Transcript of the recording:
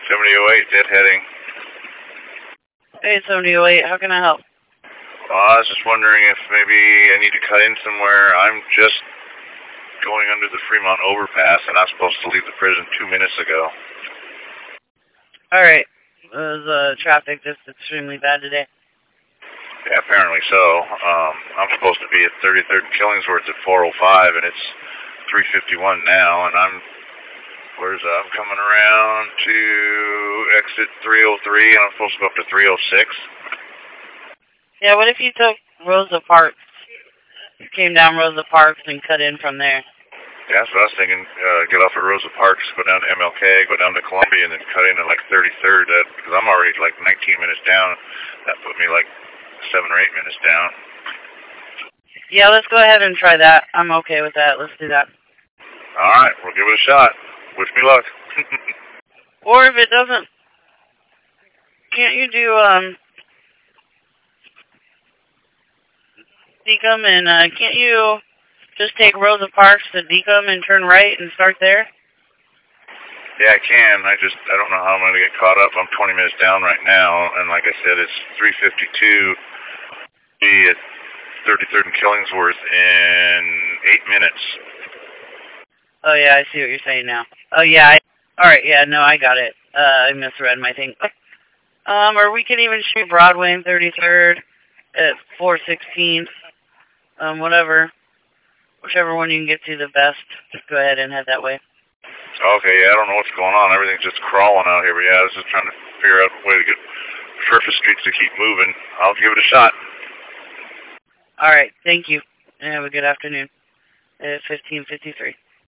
7008, deadheading. Hey, 7008, how can I help? I was just wondering if maybe I need to cut in somewhere. I'm just going under the Fremont overpass, and I'm supposed to leave the prison 2 minutes ago. Alright. Was traffic just extremely bad today? Yeah, apparently so. I'm supposed to be at 33rd and Killingsworth at 4:05, and it's 3:51 now, and I'm coming around to exit 303, and I'm supposed to go up to 306. Yeah, what if you took Rosa Parks, came down Rosa Parks and cut in from there? Yeah, that's what I was thinking. Get off at Rosa Parks, go down to MLK, go down to Columbia, and then cut in at like 33rd, because I'm already like 19 minutes down. That put me like 7 or 8 minutes down. Yeah, let's go ahead and try that. I'm okay with that. Let's do that. All right, we'll give it a shot. Wish me luck. Or if it doesn't, can't you do Deacom, and can't you just take Rosa Parks to Deacom and turn right and start there? Yeah, I can. I don't know how I'm going to get caught up. I'm 20 minutes down right now, and like I said, it's 3:52. Be at 33rd and Killingsworth in 8 minutes. Oh, yeah, I see what you're saying now. Oh, yeah. Alright, yeah, no, I got it. I misread my thing. Or we can even shoot Broadway and 33rd at 4:16. Whatever. Whichever one you can get to the best. Just go ahead and head that way. Okay, yeah, I don't know what's going on. Everything's just crawling out here, but yeah, I was just trying to figure out a way to get surface streets to keep moving. I'll give it a shot. Alright, thank you. And have a good afternoon. At 15:53.